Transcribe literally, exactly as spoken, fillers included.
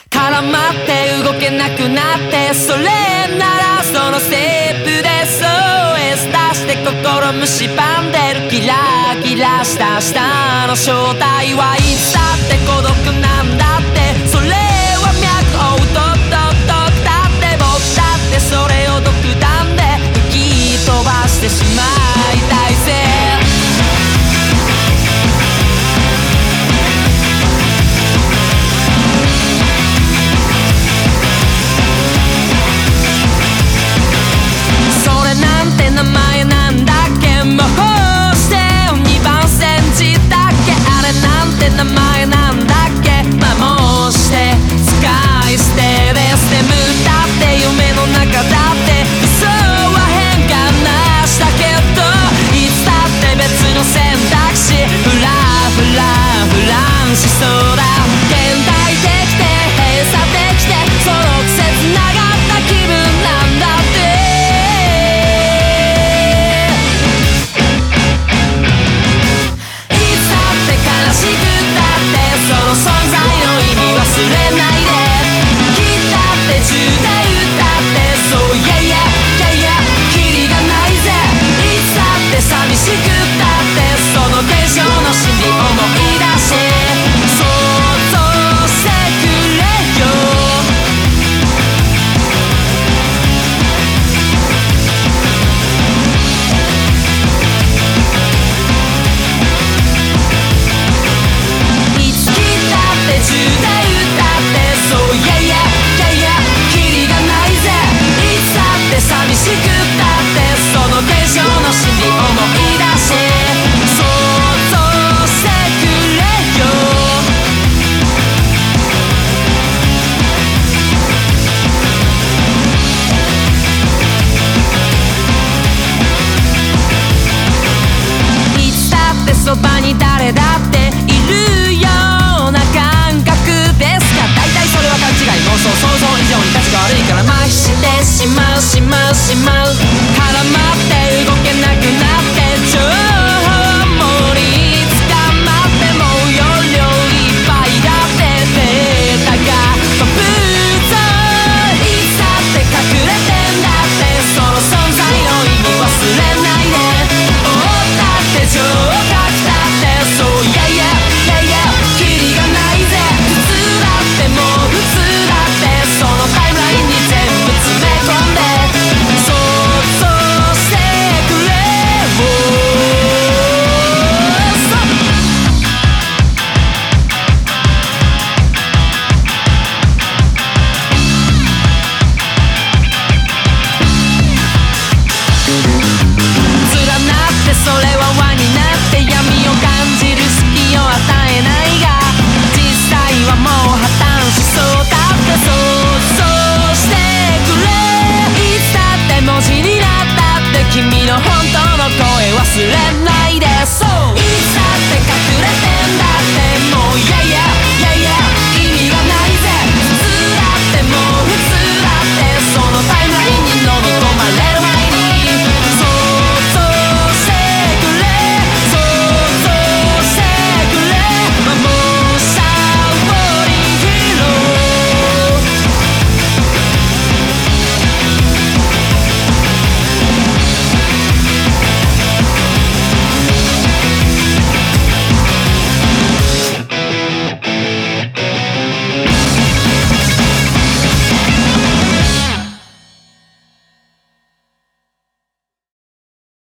絡まって動けなくなって、それならそのステップで エスオーエス 出して心蝕んでる。キラキラした下の正体はいつだって孤独なんだって。それは脈をトクトクトクだって、僕だってそれを独断で吹き飛ばしてしまいたいぜ。名前なんだっけ、魔法してにばんセンチだっけ、あれなんて名前なんだっけ、摩耗して使い捨てで眠ったって夢の中だって嘘は変化なしだけど、いつだって別の選択肢フラフラフランしそうだ。現代的で閉鎖できてそのくせ繋がった気分なんだって。その存在の意味忘れないで。切ったって銃で撃ったってそういやいやいやいやキリがないぜ。いつだって寂しくったってその現象の真理思い出し想像してくれよ。銃で撃ったってそういやいやいやいやキリがないぜ。いつだって寂しくったってその現象の真理思い出し想像してくれよ。いつだってそばに誰だっているような感覚ですが、大体それは勘違い、妄想、想像以上に価値が悪いから麻痺してしまうしまうしまう